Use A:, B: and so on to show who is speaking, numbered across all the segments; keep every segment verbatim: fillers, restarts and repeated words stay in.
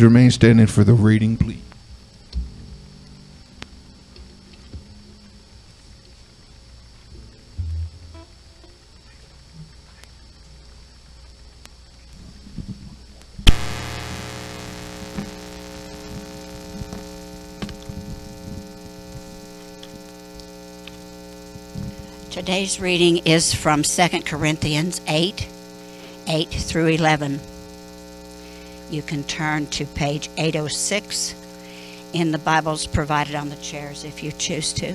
A: remain standing for the reading, please.
B: Today's reading is from Second Corinthians eight, eight through eleven. You can turn to page eight oh six in the Bibles provided on the chairs if you choose to.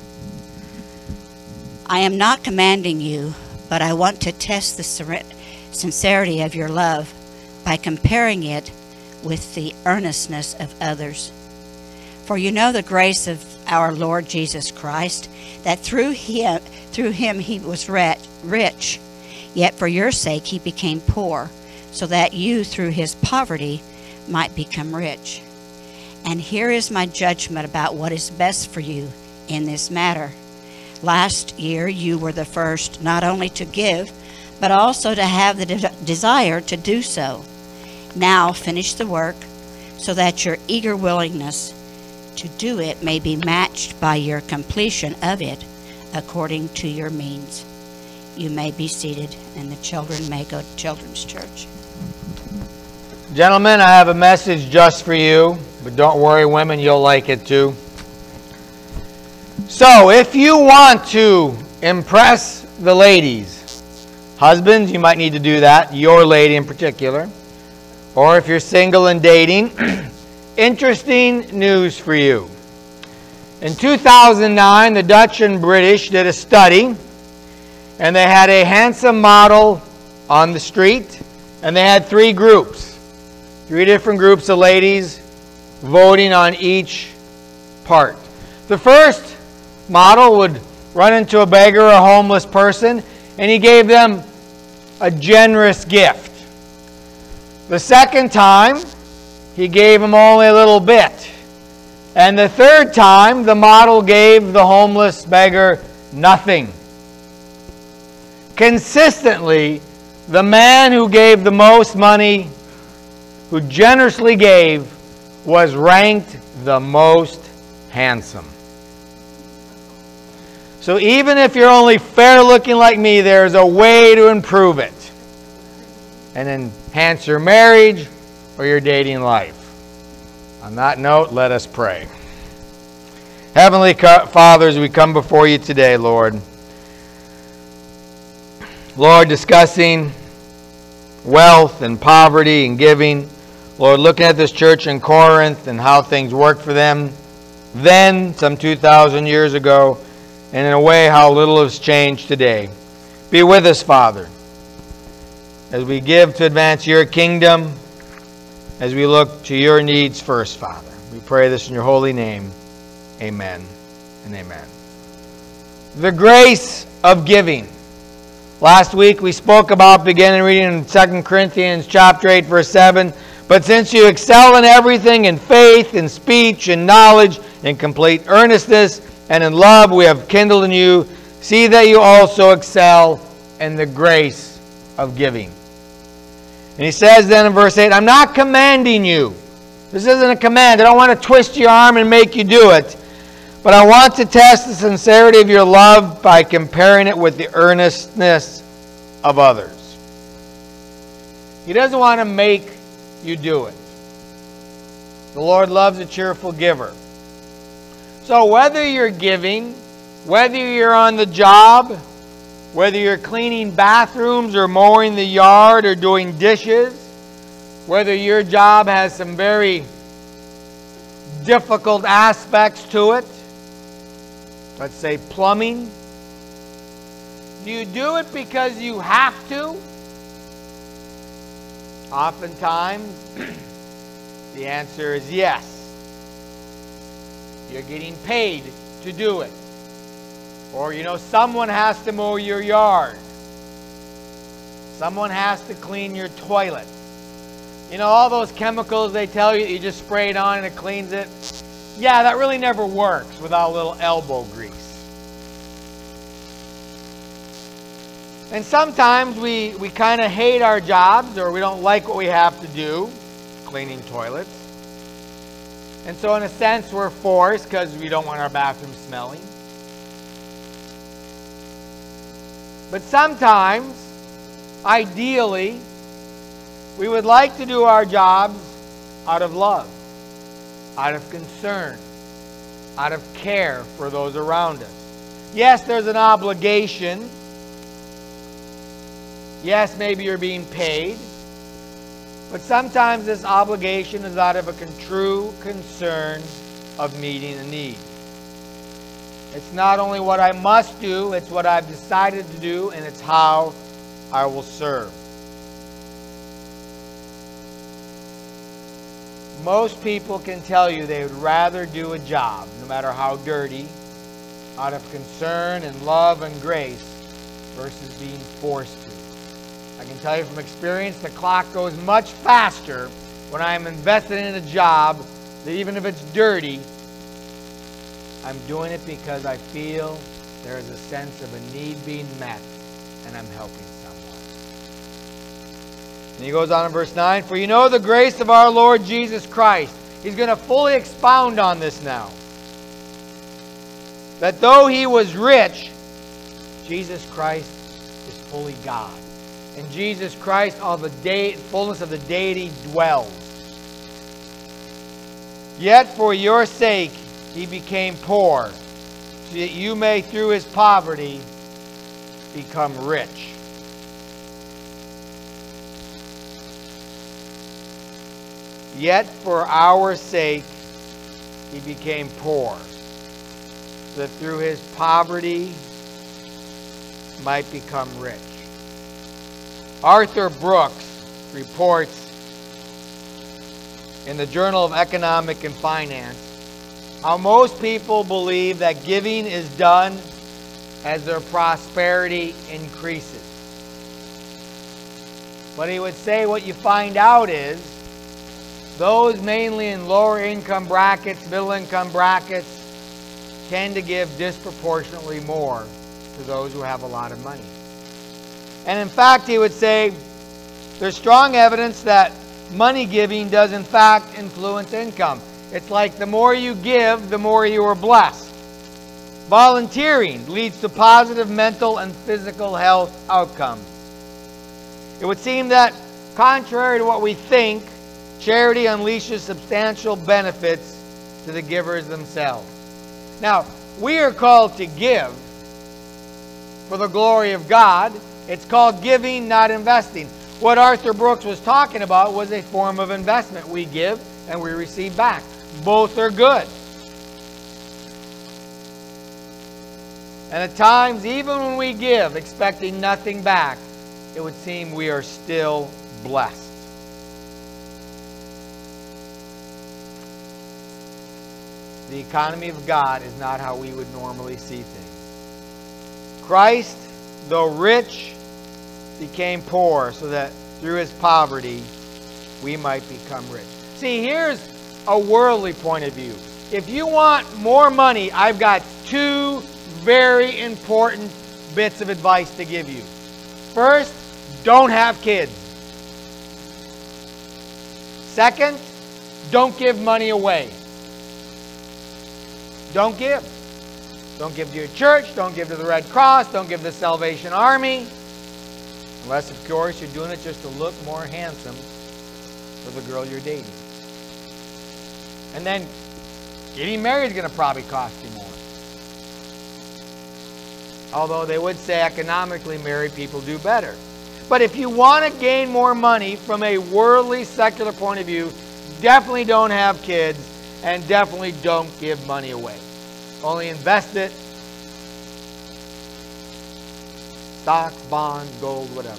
B: I am not commanding you, but I want to test the sincerity of your love by comparing it with the earnestness of others. For you know the grace of our Lord Jesus Christ, that through him, through him he was rich, yet for your sake he became poor, so that you through his poverty might become rich. And here is my judgment about what is best for you in this matter. Last year you were the first not only to give, but also to have the de- desire to do so. Now finish the work, so that your eager willingness to do it may be matched by your completion of it according to your means. You may be seated, and the children may go to Children's Church.
C: Gentlemen, I have a message just for you, but don't worry, women, you'll like it too. So, if you want to impress the ladies, husbands, you might need to do that, your lady in particular, or if you're single and dating, interesting news for you. In two thousand nine, the Dutch and British did a study, and they had a handsome model on the street, and they had three groups, three different groups of ladies voting on each part. The first model would run into a beggar or a homeless person, and he gave them a generous gift. The second time, he gave them only a little bit. And the third time, the model gave the homeless beggar nothing. Consistently, the man who gave the most money, who generously gave, was ranked the most handsome. So even if you're only fair looking like me, there's a way to improve it and enhance your marriage or your dating life. On that note, let us pray. Heavenly Father, as we come before you today, Lord, Lord, discussing wealth and poverty and giving, Lord, looking at this church in Corinth and how things worked for them then, some two thousand years ago, and in a way how little has changed today. Be with us, Father, as we give to advance your kingdom, as we look to your needs first, Father. We pray this in your holy name. Amen and amen. The grace of giving. Last week we spoke about beginning reading in Second Corinthians chapter eight, verse seven. But since you excel in everything, in faith, in speech, in knowledge, in complete earnestness, and in love we have kindled in you, see that you also excel in the grace of giving. And he says then in verse eight, I'm not commanding you. This isn't a command. I don't want to twist your arm and make you do it. But I want to test the sincerity of your love by comparing it with the earnestness of others. He doesn't want to make you do it. The Lord loves a cheerful giver. So whether you're giving, whether you're on the job, whether you're cleaning bathrooms or mowing the yard or doing dishes, whether your job has some very difficult aspects to it, let's say plumbing, do you do it because you have to? Oftentimes, the answer is yes. You're getting paid to do it. Or, you know, someone has to mow your yard. Someone has to clean your toilet. You know, all those chemicals they tell you, you just spray it on and it cleans it. Yeah, that really never works without a little elbow grease. And sometimes we, we kind of hate our jobs, or we don't like what we have to do. cleaning toilets. And so in a sense we're forced because we don't want our bathroom smelling. But sometimes, ideally, we would like to do our jobs out of love, out of concern, out of care for those around us. Yes, there's an obligation. Yes, maybe you're being paid. But sometimes this obligation is out of a con- true concern of meeting a need. It's not only what I must do, it's what I've decided to do, and it's how I will serve. Most people can tell you they would rather do a job, no matter how dirty, out of concern and love and grace, versus being forced to. I can tell you from experience, the clock goes much faster when I am invested in a job, that even if it's dirty, I'm doing it because I feel there is a sense of a need being met, and I'm helping someone. And he goes on in verse nine, for you know the grace of our Lord Jesus Christ. He's going to fully expound on this now. That though he was rich, Jesus Christ is fully God. In Jesus Christ, all the de- fullness of the deity dwells. Yet for your sake he became poor, so that you may through his poverty become rich. Yet for our sake he became poor, so that through his poverty might become rich. Arthur Brooks reports in the Journal of Economic and Finance how most people believe that giving is done as their prosperity increases. But he would say what you find out is those mainly in lower income brackets, middle income brackets, tend to give disproportionately more to those who have a lot of money. And in fact, he would say there's strong evidence that money giving does in fact influence income. It's like the more you give, the more you are blessed. Volunteering leads to positive mental and physical health outcomes. It would seem that, contrary to what we think, charity unleashes substantial benefits to the givers themselves. Now, we are called to give for the glory of God. It's called giving, not investing. What Arthur Brooks was talking about was a form of investment. We give and we receive back. Both are good. And at times, even when we give, expecting nothing back, it would seem we are still blessed. The economy of God is not how we would normally see things. Christ, though rich, became poor so that through his poverty we might become rich. See, here's a worldly point of view. If you want more money, I've got two very important bits of advice to give you. First, don't have kids. Second, don't give money away. Don't give. Don't give to your church. Don't give to the Red Cross. Don't give to the Salvation Army. Unless, of course, you're doing it just to look more handsome for the girl you're dating. And then getting married is going to probably cost you more. Although they would say economically married people do better. But if you want to gain more money from a worldly, secular point of view, definitely don't have kids and definitely don't give money away. Only invest it. Stocks, bonds, gold, whatever.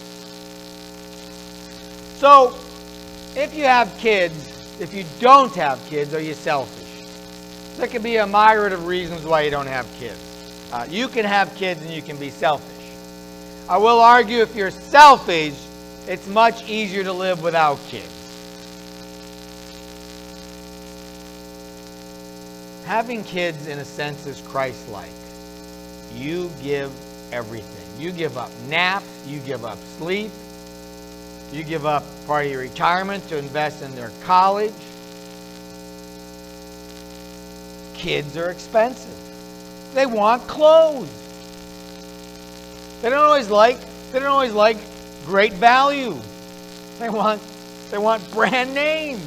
C: So, if you have kids, if you don't have kids, are you selfish? There could be a myriad of reasons why you don't have kids. Uh, you can have kids and you can be selfish. I will argue if you're selfish, it's much easier to live without kids. Having kids, in a sense, is Christ-like. You give everything. You give up naps. You give up sleep. You give up part of your retirement to invest in their college. Kids are expensive. They want clothes. They don't always like, they don't always like great value. They want, they want brand names.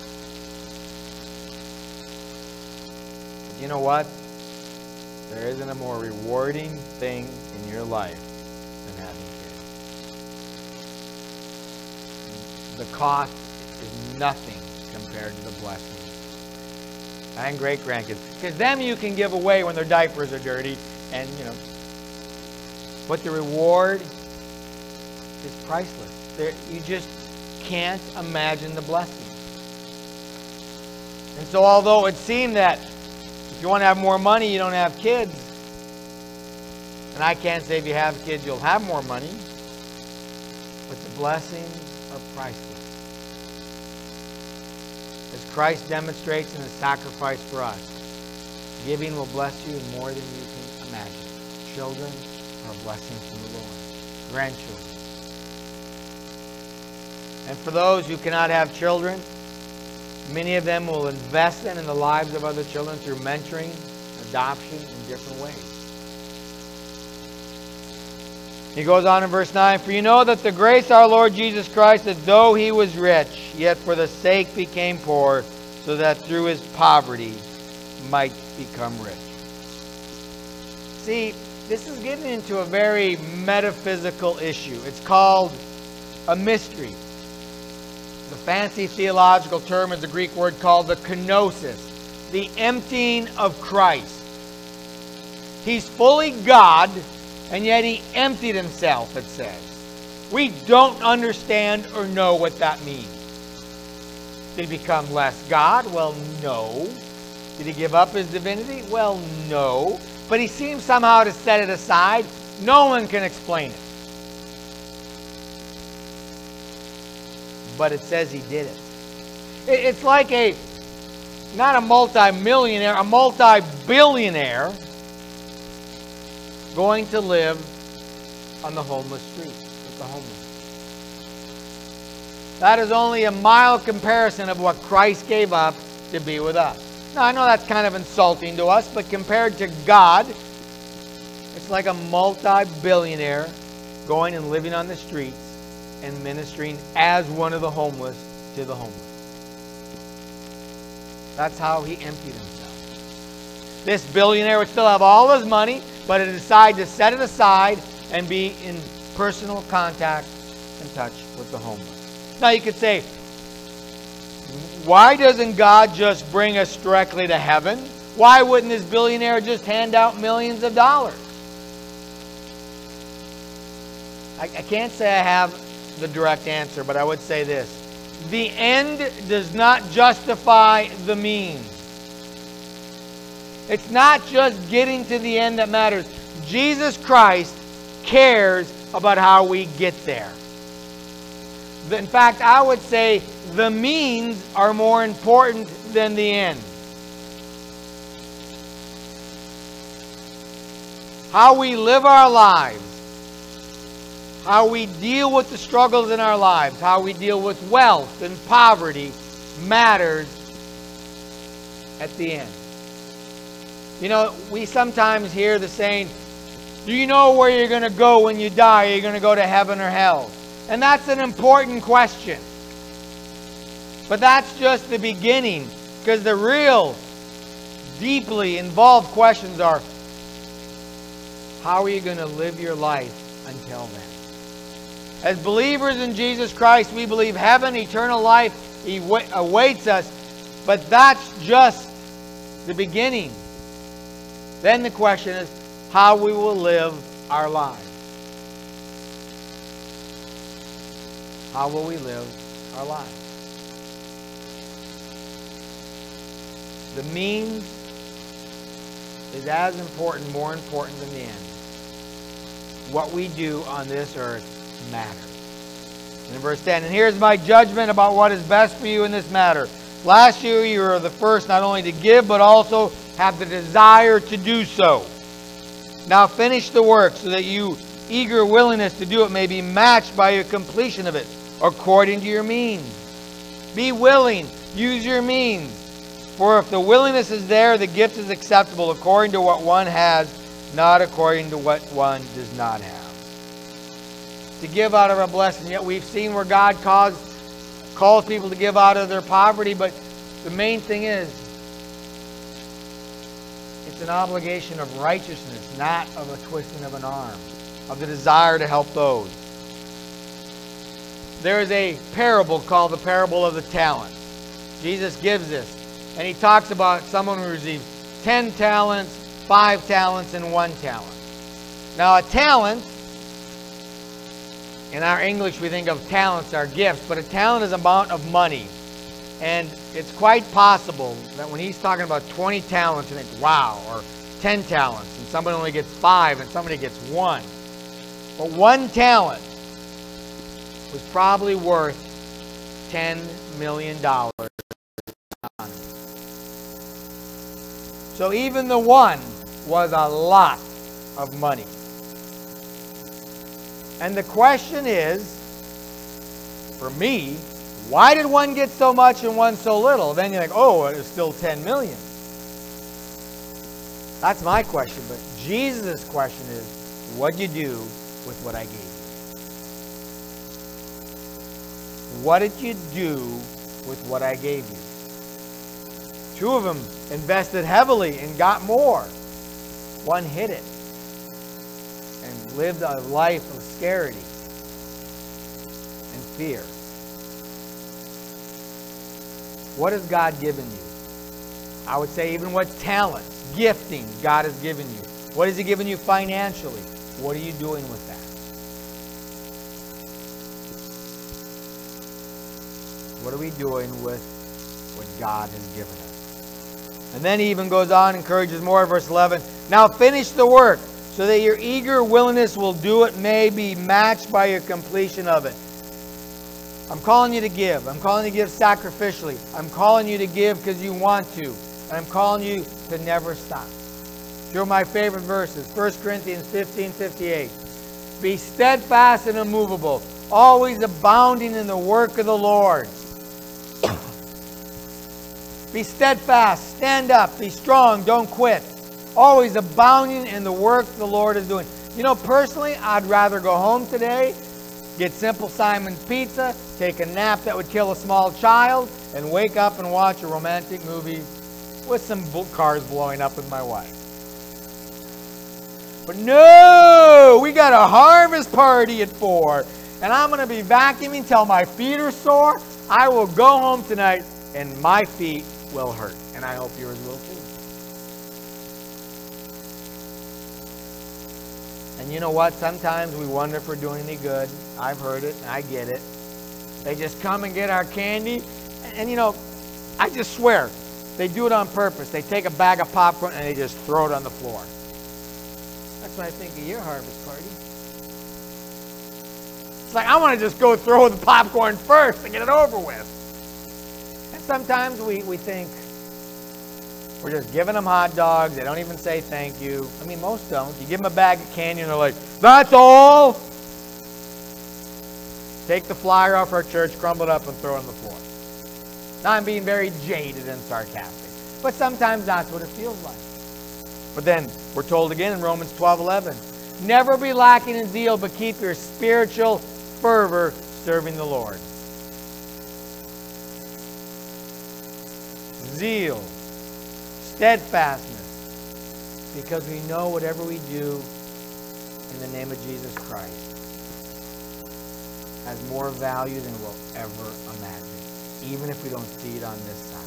C: But you know what? There isn't a more rewarding thing in your life than having kids. The cost is nothing compared to the blessing. And great grandkids. Because them you can give away when their diapers are dirty. And, you know. But the reward is priceless. There, you just can't imagine the blessing. And so although it seemed that if you want to have more money, you don't have kids. And I can't say if you have kids, you'll have more money. But the blessings are priceless. As Christ demonstrates in His sacrifice for us, giving will bless you more than you can imagine. Children are a blessing from the Lord. Grandchildren. And for those who cannot have children, many of them will invest then in the lives of other children through mentoring, adoption in different ways. He goes on in verse nine, "For you know that the grace of our Lord Jesus Christ, that though He was rich, yet for the sake became poor, so that through His poverty might become rich." See, this is getting into a very metaphysical issue. It's called a mystery. The fancy theological term is the Greek word called the kenosis, the emptying of Christ. He's fully God, and yet He emptied Himself, it says. We don't understand or know what that means. Did He become less God? Well, no. Did He give up His divinity? Well, no. But He seems somehow to set it aside. No one can explain it. But it says He did it. It's like a, not a multi-millionaire, a multi-billionaire going to live on the homeless street with the homeless. That is only a mild comparison of what Christ gave up to be with us. Now, I know that's kind of insulting to us, but compared to God, it's like a multi-billionaire going and living on the streets and ministering as one of the homeless to the homeless. That's how He emptied Himself. This billionaire would still have all his money, but he decided to set it aside and be in personal contact and touch with the homeless. Now you could say, why doesn't God just bring us directly to heaven? Why wouldn't this billionaire just hand out millions of dollars? I, I can't say I have the direct answer, but I would say this. The end does not justify the means. It's not just getting to the end that matters. Jesus Christ cares about how we get there. In fact, I would say the means are more important than the end. How we live our lives, how we deal with the struggles in our lives, how we deal with wealth and poverty matters at the end. You know, we sometimes hear the saying, do you know where you're going to go when you die? Are you going to go to heaven or hell? And that's an important question. But that's just the beginning. Because the real, deeply involved questions are, how are you going to live your life until then? As believers in Jesus Christ, we believe heaven, eternal life awaits us. But that's just the beginning. Then the question is how we will live our lives. How will we live our lives? The means is as important, more important than the end. What we do on this earth matters. In verse ten, and here's my judgment about what is best for you in this matter. Last year you were the first not only to give, but also have the desire to do so. Now finish the work so that you eager willingness to do it may be matched by your completion of it. according to your means. Be willing. Use your means. For if the willingness is there, the gift is acceptable according to what one has, not according to what one does not have. To give out of our blessing. Yet we've seen where God calls, calls people to give out of their poverty, but the main thing is, it's an obligation of righteousness, not of a twisting of an arm, of the desire to help those. There is a parable called the parable of the talents. Jesus gives this, and he talks about someone who receives ten talents, five talents, and one talent. Now a talent, in our English we think of talents are gifts, but a talent is an amount of money. And it's quite possible that when he's talking about twenty talents, you think, wow, or ten talents, and somebody only gets five, and somebody gets one. But one talent was probably worth ten million dollars. So even the one was a lot of money. And the question is, for me, why did one get so much and one so little? Then you're like, oh, it's still ten million. That's my question. But Jesus' question is, what'd you do with what I gave you? What did you do with what I gave you? Two of them invested heavily and got more. One hid it and lived a life of scarcity and fear. What has God given you? I would say even what talents, gifting God has given you. What has He given you financially? What are you doing with that? What are we doing with what God has given us? And then he even goes on, encourages more, verse eleven. Now finish the work, so that your eager willingness will do it may be matched by your completion of it. I'm calling you to give. I'm calling you to give sacrificially. I'm calling you to give because you want to. And I'm calling you to never stop. Two of my favorite verses. First Corinthians fifteen fifty-eight. Be steadfast and immovable, always abounding in the work of the Lord. Be steadfast, stand up, be strong, don't quit. Always abounding in the work the Lord is doing. You know, personally, I'd rather go home today, get Simple Simon pizza, take a nap that would kill a small child, and wake up and watch a romantic movie with some cars blowing up with my wife. But no, we got a harvest party at four, and I'm going to be vacuuming till my feet are sore. I will go home tonight, and my feet will hurt, and I hope yours will too. And you know what? Sometimes we wonder if we're doing any good. I've heard it, and I get it. They just come and get our candy, and, and you know, I just swear, they do it on purpose. They take a bag of popcorn and they just throw it on the floor. That's what I think of your harvest party. It's like, I want to just go throw the popcorn first and get it over with. And sometimes we, we think we're just giving them hot dogs. They don't even say thank you. I mean, most don't. You give them a bag of candy and they're like, that's all? Take the flyer off our church, crumble it up, and throw it on the floor. Now I'm being very jaded and sarcastic. But sometimes that's what it feels like. But then we're told again in Romans twelve eleven, never be lacking in zeal, but keep your spiritual fervor serving the Lord. Zeal, steadfastness, because we know whatever we do in the name of Jesus Christ has more value than we'll ever imagine, even if we don't see it on this side.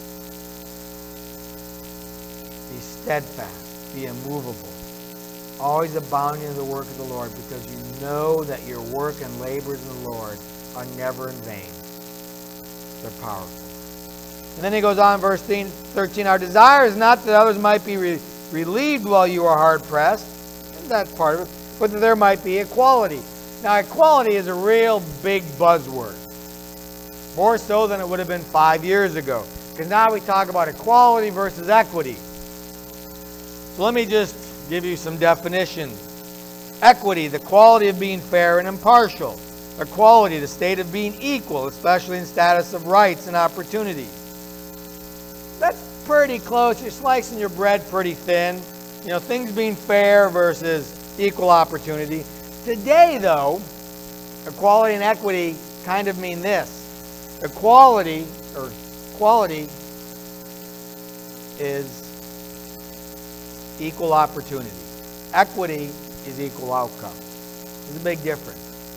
C: Be steadfast, be immovable, always abounding in the work of the Lord, because you know that your work and labors in the Lord are never in vain. They're powerful. And then he goes on, verse thirteen, our desire is not that others might be re- relieved while you are hard-pressed, and that's part of it, but that there might be equality. Now, equality is a real big buzzword, more so than it would have been five years ago, because now we talk about equality versus equity. So let me just give you some definitions. Equity, the quality of being fair and impartial. Equality, the state of being equal, especially in status of rights and opportunities. That's pretty close. You're slicing your bread pretty thin. You know, things being fair versus equal opportunity. Today, though, equality and equity kind of mean this. Equality, or equality, is equal opportunity. Equity is equal outcome. There's a big difference.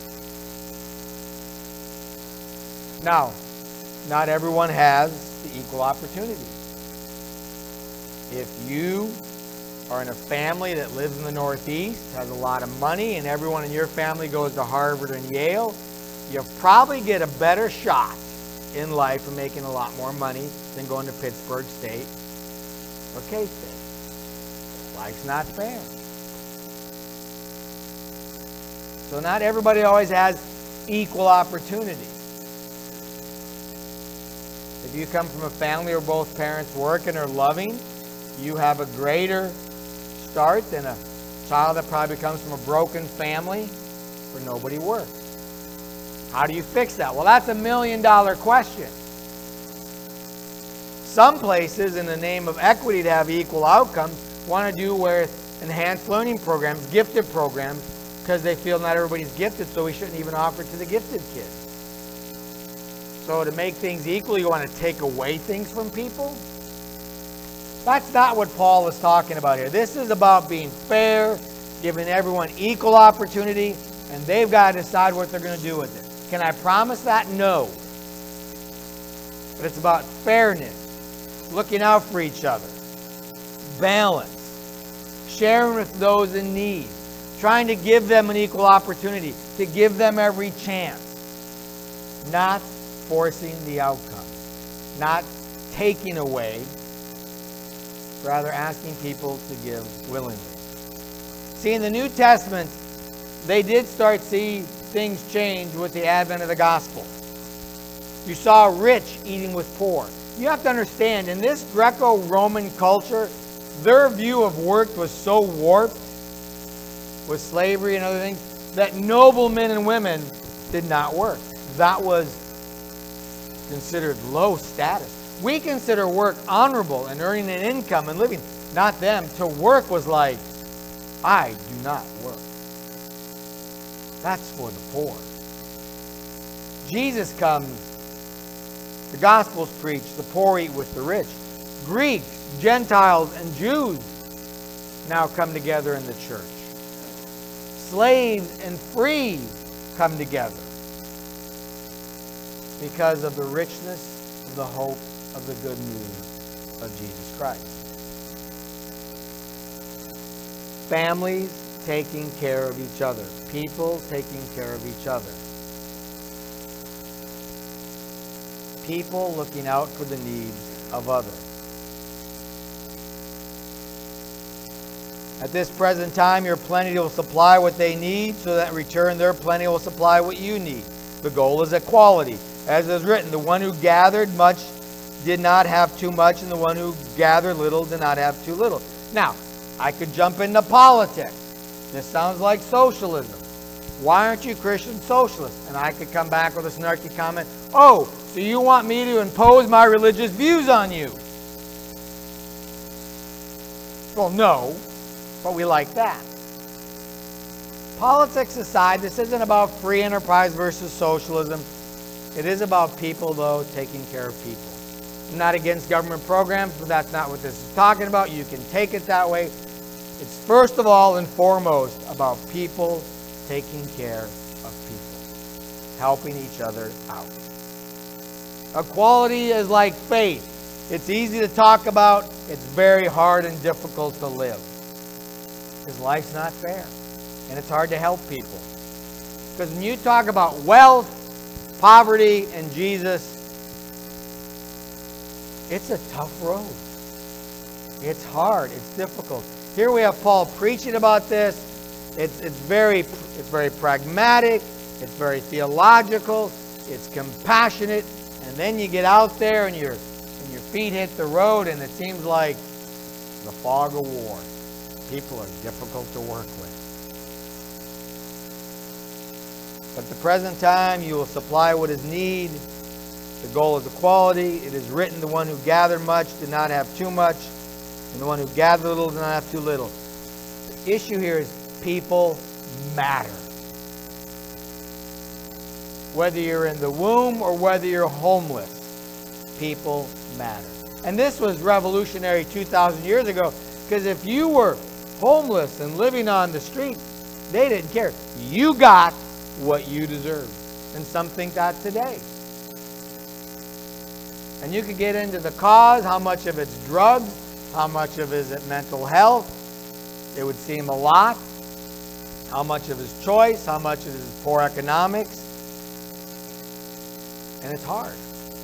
C: Now, not everyone has the equal opportunity. If you are in a family that lives in the Northeast, has a lot of money, and everyone in your family goes to Harvard and Yale, you probably get a better shot in life of making a lot more money than going to Pittsburgh State or K-State. Life's not fair. So not everybody always has equal opportunity. If you come from a family where both parents work and are loving, you have a greater start than a child that probably comes from a broken family where nobody works. How do you fix that? Well, that's a million dollar question. Some places, in the name of equity to have equal outcomes, want to do with enhanced learning programs, gifted programs, because they feel not everybody's gifted, so we shouldn't even offer it to the gifted kids. So to make things equal, you want to take away things from people? That's not what Paul is talking about here. This is about being fair, giving everyone equal opportunity, and they've got to decide what they're going to do with it. Can I promise that? No. But it's about fairness, looking out for each other, balance, sharing with those in need, trying to give them an equal opportunity, to give them every chance, not forcing the outcome, not taking away, rather asking people to give willingly. See, in the New Testament, they did start seeing things change with the advent of the gospel. You saw rich eating with poor. You have to understand, in this Greco-Roman culture, their view of work was so warped with slavery and other things that noblemen and women did not work. That was considered low status. We consider work honorable and earning an income and living. Not them. To work was like, I do not work. That's for the poor. Jesus comes, the Gospels preach, the poor eat with the rich. Greeks, Gentiles, and Jews now come together in the church. Slaves and free come together because of the richness of the hope of the good news of Jesus Christ. Families taking care of each other. People taking care of each other. People looking out for the needs of others. At this present time, your plenty will supply what they need, so that in return their plenty will supply what you need. The goal is equality. As is written, the one who gathered much did not have too much, and the one who gathered little did not have too little. Now, I could jump into politics. This sounds like socialism. Why aren't you Christian socialists? And I could come back with a snarky comment, oh, so you want me to impose my religious views on you? Well, no, but we like that. Politics aside, this isn't about free enterprise versus socialism. It is about people, though, taking care of people. I'm not against government programs, but that's not what this is talking about. You can take it that way. It's first of all and foremost about people taking care of people, helping each other out. Equality is like faith. It's easy to talk about. It's very hard and difficult to live. Because life's not fair. And it's hard to help people. Because when you talk about wealth, poverty, and Jesus, it's a tough road. It's hard. It's difficult. Here we have Paul preaching about this. It's, it's, very, it's very pragmatic. It's very theological. It's compassionate. And then you get out there and, your and your feet hit the road and it seems like the fog of war. People are difficult to work with. But at the present time, you will supply what is need. The goal is equality. It is written, the one who gathered much did not have too much, and the one who gathered little did not have too little. The issue here is people matter. Whether you're in the womb or whether you're homeless, people matter. And this was revolutionary two thousand years ago, because if you were homeless and living on the street, they didn't care. You got what you deserved. And some think that today. And you could get into the cause, how much of it's drugs, how much of it is mental health. It would seem a lot. How much of it is choice, how much of it is poor economics. And it's hard.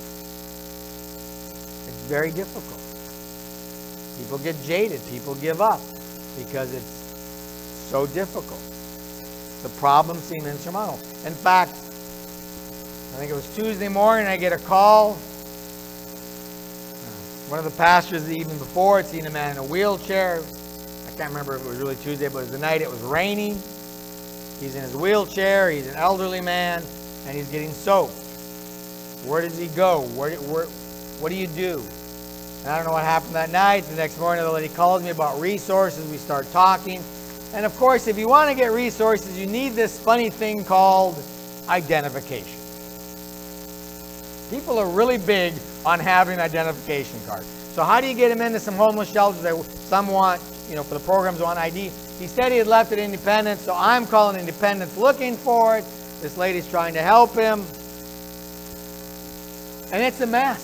C: It's very difficult. People get jaded. People give up because it's so difficult. The problems seem insurmountable. In fact, I think it was Tuesday morning, I get a call. One of the pastors the evening before had seen a man in a wheelchair. I can't remember if it was really Tuesday, but it was the night it was raining. He's in his wheelchair. He's an elderly man, and he's getting soaked. Where does he go? Where, where, what do you do? And I don't know what happened that night. The next morning, the lady calls me about resources. We start talking. And of course, if you want to get resources, you need this funny thing called identification. People are really big on having an identification card. So how do you get them into some homeless shelters? They, some want, you know, for the programs want I D. He said he had left at Independence, so I'm calling Independence looking for it. This lady's trying to help him. And it's a mess.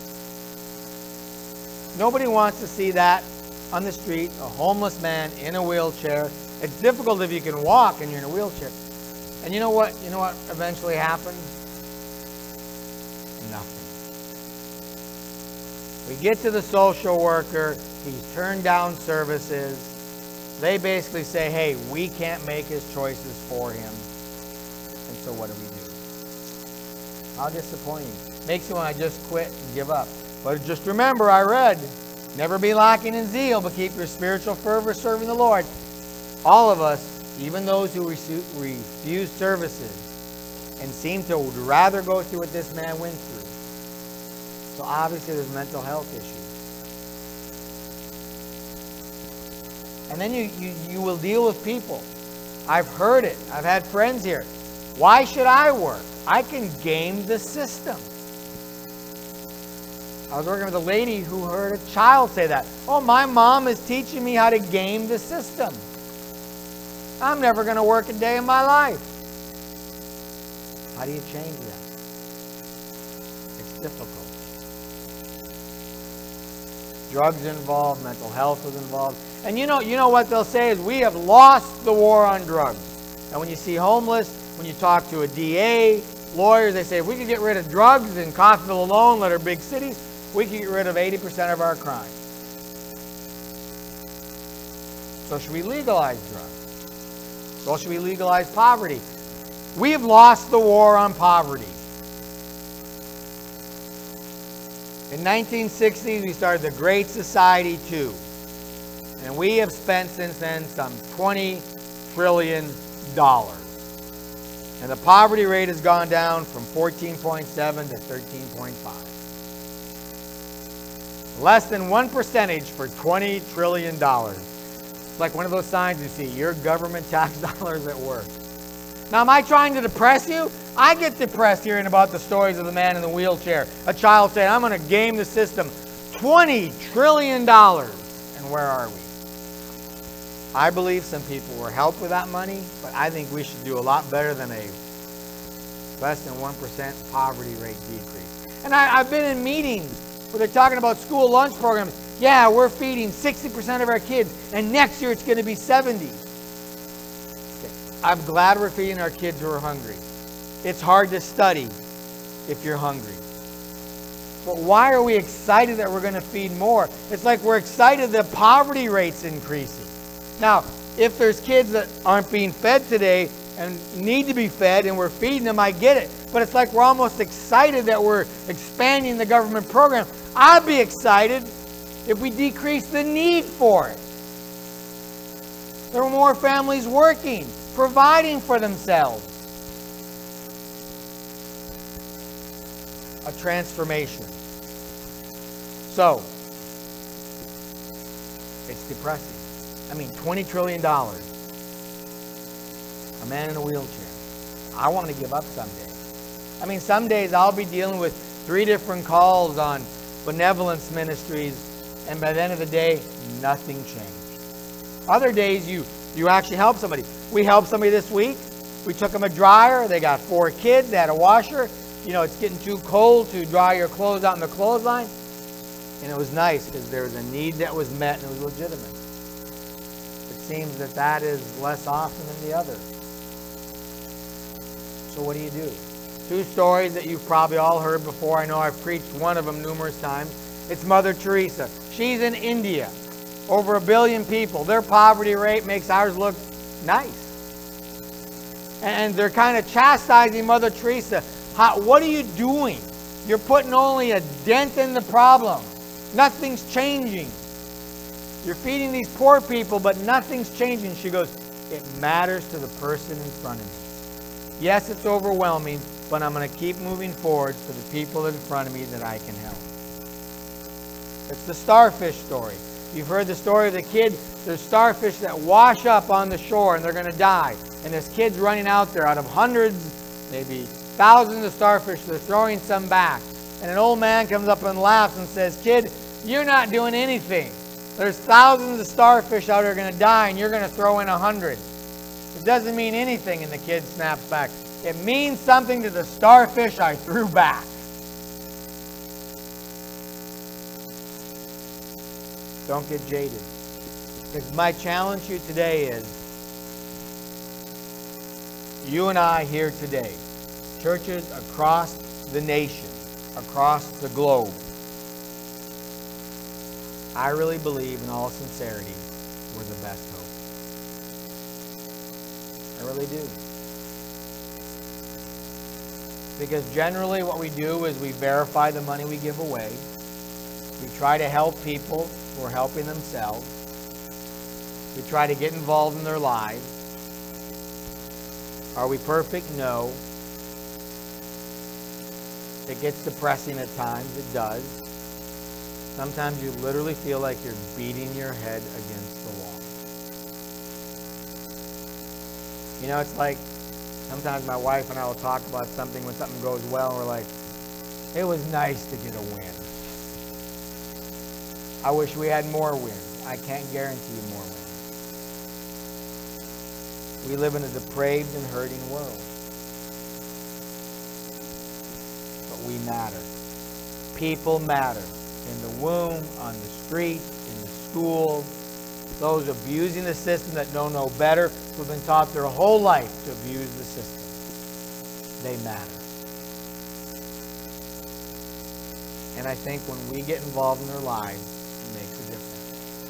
C: Nobody wants to see that on the street, a homeless man in a wheelchair. It's difficult if you can walk and you're in a wheelchair. And you know what? You know what eventually happened? Nothing. We get to the social worker. He's turned down services. They basically say, hey, we can't make his choices for him. And so what do we do? How disappointing. Makes you want to just quit and give up. But just remember, I read, never be lacking in zeal, but keep your spiritual fervor serving the Lord. All of us, even those who refuse services and seem to rather go through what this man went through. So obviously there's mental health issues. And then you, you, you will deal with people. I've heard it. I've had friends here. Why should I work? I can game the system. I was working with a lady who heard a child say that. Oh, my mom is teaching me how to game the system. I'm never going to work a day in my life. How do you change that? It's difficult. Drugs involved, mental health is involved. And you know, you know what they'll say is we have lost the war on drugs. And when you see homeless, when you talk to a D A, lawyers, they say if we could get rid of drugs in Coffeyville alone, let our big cities, we could get rid of eighty percent of our crime. So should we legalize drugs? Well, should we legalize poverty? We have lost the war on poverty. In nineteen sixty, we started the Great Society two. And we have spent since then some twenty trillion dollars. And the poverty rate has gone down from fourteen point seven to thirteen point five. Less than one percentage for twenty trillion dollars. It's like one of those signs you see, your government tax dollars at work. Now, am I trying to depress you? I get depressed hearing about the stories of the man in the wheelchair. A child saying, I'm going to game the system. twenty trillion dollars. And where are we? I believe some people were helped with that money, but I think we should do a lot better than a less than one percent poverty rate decrease. And I, I've been in meetings where they're talking about school lunch programs. Yeah, we're feeding sixty percent of our kids, and next year it's going to be seventy. I'm glad we're feeding our kids who are hungry. It's hard to study if you're hungry. But why are we excited that we're going to feed more? It's like we're excited that poverty rate's increasing. Now, if there's kids that aren't being fed today and need to be fed and we're feeding them, I get it. But it's like we're almost excited that we're expanding the government program. I'd be excited if we decrease the need for it. There were more families working, providing for themselves. a transformation. So, it's depressing. I mean, twenty trillion dollars. A man in a wheelchair. I want to give up someday. I mean, some days I'll be dealing with three different calls on benevolence ministries, and by the end of the day, nothing changed. Other days, you, you actually help somebody. We helped somebody this week. We took them a dryer. They got four kids. They had a washer. You know, it's getting too cold to dry your clothes out in the clothesline. And it was nice because there was a need that was met and it was legitimate. It seems that that is less often than the other. So what do you do? Two stories that you've probably all heard before. I know I've preached one of them numerous times. It's Mother Teresa. She's in India. Over a billion people. Their poverty rate makes ours look nice. And they're kind of chastising Mother Teresa. How, what are you doing? You're putting only a dent in the problem. Nothing's changing. You're feeding these poor people, but nothing's changing. She goes, it matters to the person in front of me. Yes, it's overwhelming, but I'm going to keep moving forward for the people in front of me that I can help. It's the starfish story. You've heard the story of the kid. There's starfish that wash up on the shore and they're going to die. And this kid's running out there out of hundreds, maybe thousands of starfish. They're throwing some back. And an old man comes up and laughs and says, kid, you're not doing anything. There's thousands of starfish out there going to die and you're going to throw in a hundred. It doesn't mean anything. And the kid snaps back. It means something to the starfish I threw back. Don't get jaded. Because my challenge to you today is, you and I here today, churches across the nation, across the globe, I really believe in all sincerity we're the best hope. I really do. Because generally what we do is we verify the money we give away. We try to help people who are helping themselves. We try to get involved in their lives. Are we perfect? No. It gets depressing at times. It does. Sometimes you literally feel like you're beating your head against the wall. You know, it's like sometimes my wife and I will talk about something when something goes well, and we're like, it was nice to get a win. I wish we had more wins. I can't guarantee you more wins. We live in a depraved and hurting world. But we matter. People matter. In the womb, on the street, in the school. Those abusing the system that don't know better, who've been taught their whole life to abuse the system. They matter. And I think when we get involved in their lives, it makes a difference.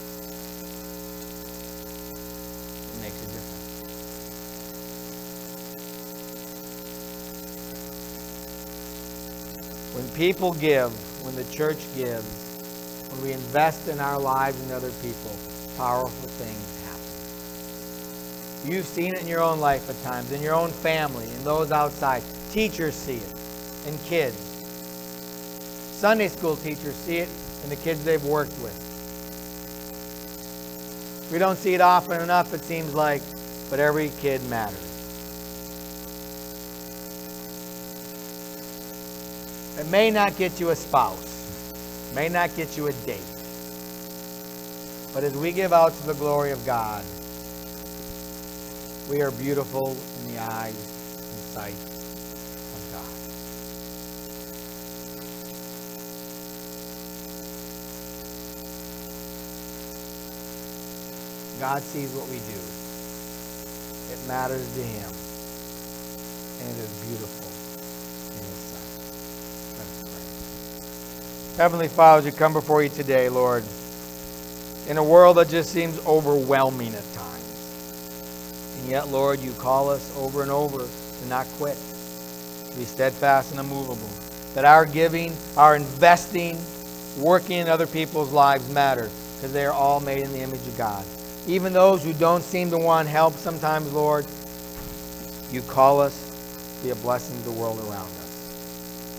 C: It makes a difference. When people give, when the church gives, when we invest in our lives and other people, powerful things happen. You've seen it in your own life at times, in your own family, in those outside. Teachers see it, and kids. Sunday school teachers see it in the kids they've worked with. We don't see it often enough, it seems like, but every kid matters. It may not get you a spouse, may not get you a date, but as we give out to the glory of God, we are beautiful in the eyes and sight of God. God sees what we do. It matters to Him, and it is beautiful in His sight. Let's pray. Heavenly Father, as we come before you today, Lord, in a world that just seems overwhelming at times. And yet, Lord, you call us over and over to not quit, to be steadfast and immovable. That our giving, our investing, working in other people's lives matter, because they are all made in the image of God. Even those who don't seem to want help sometimes, Lord, you call us to be a blessing to the world around us.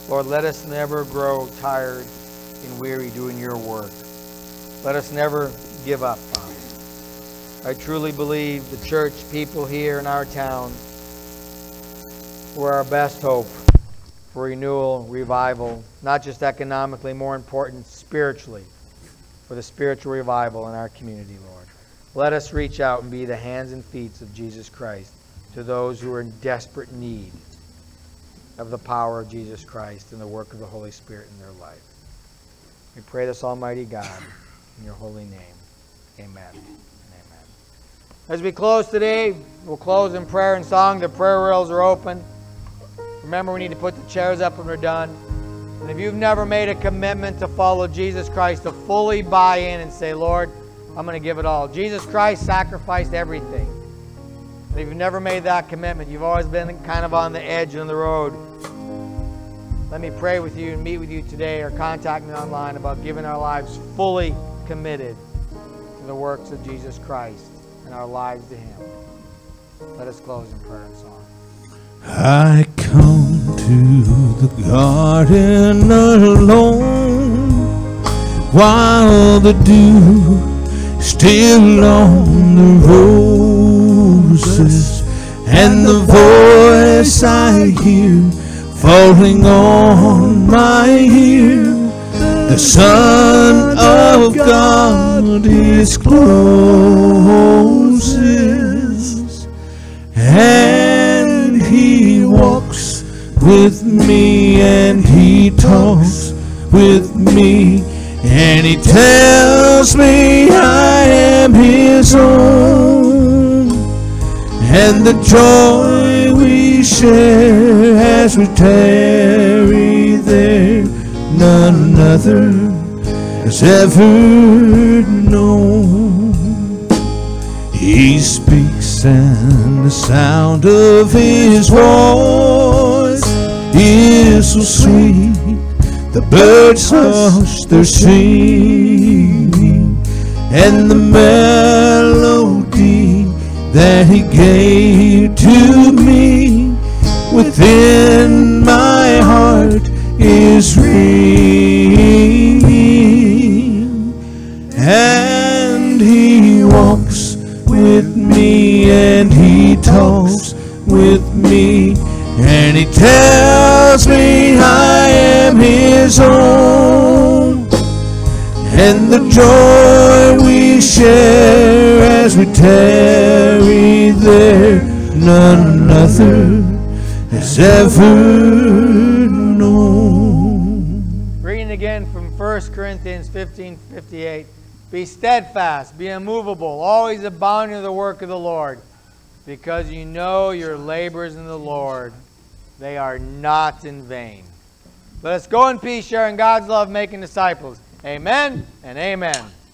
C: Lord, let us never grow tired and weary doing your work. Let us never give up, Father. I truly believe the church people here in our town were our best hope for renewal, revival, not just economically, more important, spiritually, for the spiritual revival in our community, Lord. Let us reach out and be the hands and feet of Jesus Christ to those who are in desperate need of the power of Jesus Christ and the work of the Holy Spirit in their life. We pray this, Almighty God, in your holy name. Amen and amen. As we close today, we'll close in prayer and song. The prayer rails are open. Remember, we need to put the chairs up when we're done. And if you've never made a commitment to follow Jesus Christ, to fully buy in and say, Lord, I'm going to give it all. Jesus Christ sacrificed everything. And if you've never made that commitment, you've always been kind of on the edge of the road, let me pray with you and meet with you today, or contact me online about giving our lives fully committed to the works of Jesus Christ and our lives to Him. Let us close in prayer and song.
A: I come to the garden alone while the dew is still on the roses, and the voice I hear falling on my ear. The Son of God is closest, and He walks with me, and He talks with me, and He tells me I am His own. And the joy we share as we tarry there, none other has ever known. He speaks, and the sound of His voice is so sweet. The birds hush their singing, and the melody that He gave to me within my heart is ringing. And He walks with me, and He talks with me, and He tells me I am His own. And the joy we share as we tarry there, none other has ever known.
C: Reading again from First Corinthians fifteen fifty-eight. Be steadfast, be immovable, always abounding in the work of the Lord, because you know your labors in the Lord, they are not in vain. Let us go in peace, sharing God's love, making disciples. Amen and amen.